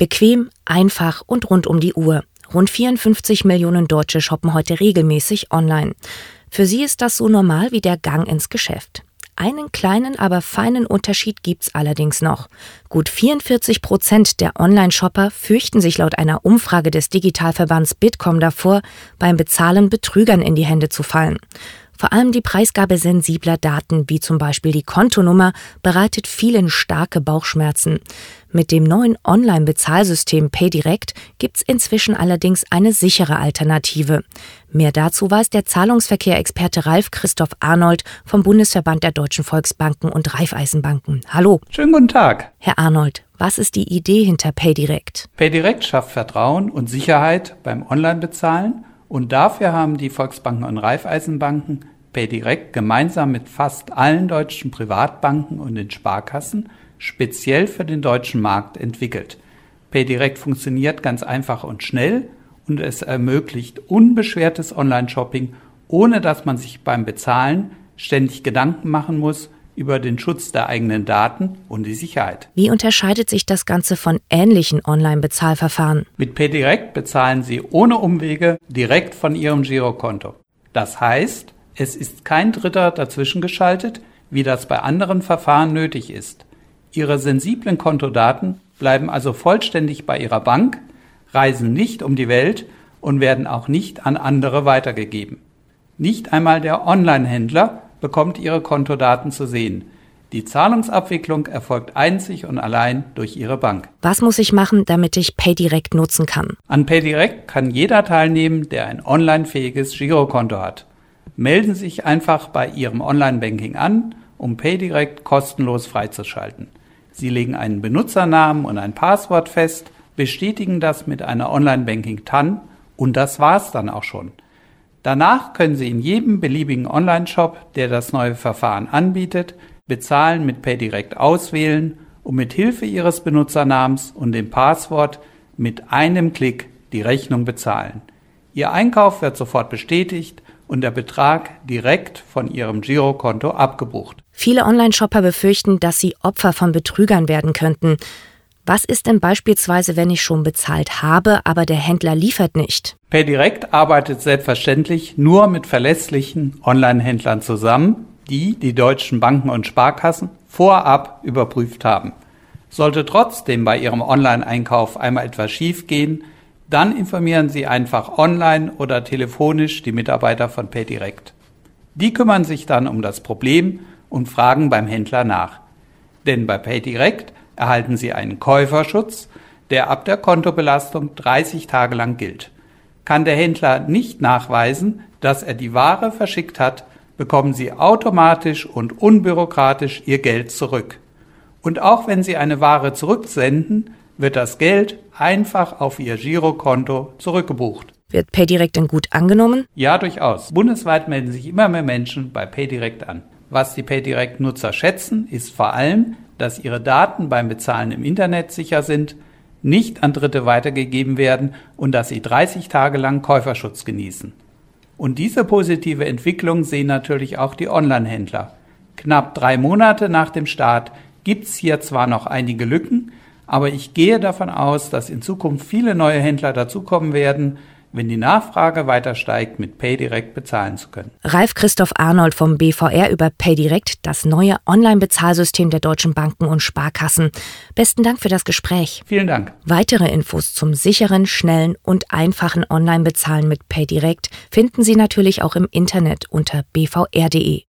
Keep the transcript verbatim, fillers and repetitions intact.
Bequem, einfach und rund um die Uhr. Rund vierundfünfzig Millionen Deutsche shoppen heute regelmäßig online. Für sie ist das so normal wie der Gang ins Geschäft. Einen kleinen, aber feinen Unterschied gibt's allerdings noch. Gut vierundvierzig Prozent der Online-Shopper fürchten sich laut einer Umfrage des Digitalverbands Bitkom davor, beim Bezahlen Betrügern in die Hände zu fallen. Vor allem die Preisgabe sensibler Daten, wie zum Beispiel die Kontonummer, bereitet vielen starke Bauchschmerzen. Mit dem neuen Online-Bezahlsystem PayDirect gibt's inzwischen allerdings eine sichere Alternative. Mehr dazu weiß der Zahlungsverkehr-Experte Ralf Christoph Arnold vom Bundesverband der Deutschen Volksbanken und Raiffeisenbanken. Hallo. Schönen guten Tag. Herr Arnold, was ist die Idee hinter PayDirect? PayDirect schafft Vertrauen und Sicherheit beim Online-Bezahlen. Und dafür haben die Volksbanken und Raiffeisenbanken PayDirect gemeinsam mit fast allen deutschen Privatbanken und den Sparkassen speziell für den deutschen Markt entwickelt. PayDirect funktioniert ganz einfach und schnell und es ermöglicht unbeschwertes Online-Shopping, ohne dass man sich beim Bezahlen ständig Gedanken machen muss über den Schutz der eigenen Daten und die Sicherheit. Wie unterscheidet sich das Ganze von ähnlichen Online-Bezahlverfahren? Mit PayDirect bezahlen Sie ohne Umwege direkt von Ihrem Girokonto. Das heißt, es ist kein Dritter dazwischen geschaltet, wie das bei anderen Verfahren nötig ist. Ihre sensiblen Kontodaten bleiben also vollständig bei Ihrer Bank, reisen nicht um die Welt und werden auch nicht an andere weitergegeben. Nicht einmal der Online-Händler bekommt Ihre Kontodaten zu sehen. Die Zahlungsabwicklung erfolgt einzig und allein durch Ihre Bank. Was muss ich machen, damit ich PayDirect nutzen kann? An PayDirect kann jeder teilnehmen, der ein online-fähiges Girokonto hat. Melden Sie sich einfach bei Ihrem Online-Banking an, um PayDirect kostenlos freizuschalten. Sie legen einen Benutzernamen und ein Passwort fest, bestätigen das mit einer Online-Banking-T A N und das war's dann auch schon. Danach können Sie in jedem beliebigen Online-Shop, der das neue Verfahren anbietet, Bezahlen mit PayDirect auswählen und mit Hilfe Ihres Benutzernamens und dem Passwort mit einem Klick die Rechnung bezahlen. Ihr Einkauf wird sofort bestätigt und der Betrag direkt von Ihrem Girokonto abgebucht. Viele Online-Shopper befürchten, dass sie Opfer von Betrügern werden könnten. Was ist denn beispielsweise, wenn ich schon bezahlt habe, aber der Händler liefert nicht? PayDirect arbeitet selbstverständlich nur mit verlässlichen Online-Händlern zusammen, die die deutschen Banken und Sparkassen vorab überprüft haben. Sollte trotzdem bei Ihrem Online-Einkauf einmal etwas schiefgehen, dann informieren Sie einfach online oder telefonisch die Mitarbeiter von PayDirect. Die kümmern sich dann um das Problem und fragen beim Händler nach. Denn bei PayDirect erhalten Sie einen Käuferschutz, der ab der Kontobelastung dreißig Tage lang gilt. Kann der Händler nicht nachweisen, dass er die Ware verschickt hat, bekommen Sie automatisch und unbürokratisch Ihr Geld zurück. Und auch wenn Sie eine Ware zurücksenden, wird das Geld einfach auf Ihr Girokonto zurückgebucht. Wird PayDirect denn gut angenommen? Ja, durchaus. Bundesweit melden sich immer mehr Menschen bei PayDirect an. Was die PayDirect-Nutzer schätzen, ist vor allem, dass ihre Daten beim Bezahlen im Internet sicher sind, nicht an Dritte weitergegeben werden und dass sie dreißig Tage lang Käuferschutz genießen. Und diese positive Entwicklung sehen natürlich auch die Online-Händler. Knapp drei Monate nach dem Start gibt es hier zwar noch einige Lücken, aber ich gehe davon aus, dass in Zukunft viele neue Händler dazukommen werden, wenn die Nachfrage weiter steigt, mit PayDirect bezahlen zu können. Ralf Christoph Arnold vom B V R über PayDirect, das neue Online-Bezahlsystem der deutschen Banken und Sparkassen. Besten Dank für das Gespräch. Vielen Dank. Weitere Infos zum sicheren, schnellen und einfachen Online-Bezahlen mit PayDirect finden Sie natürlich auch im Internet unter b v r punkt d e.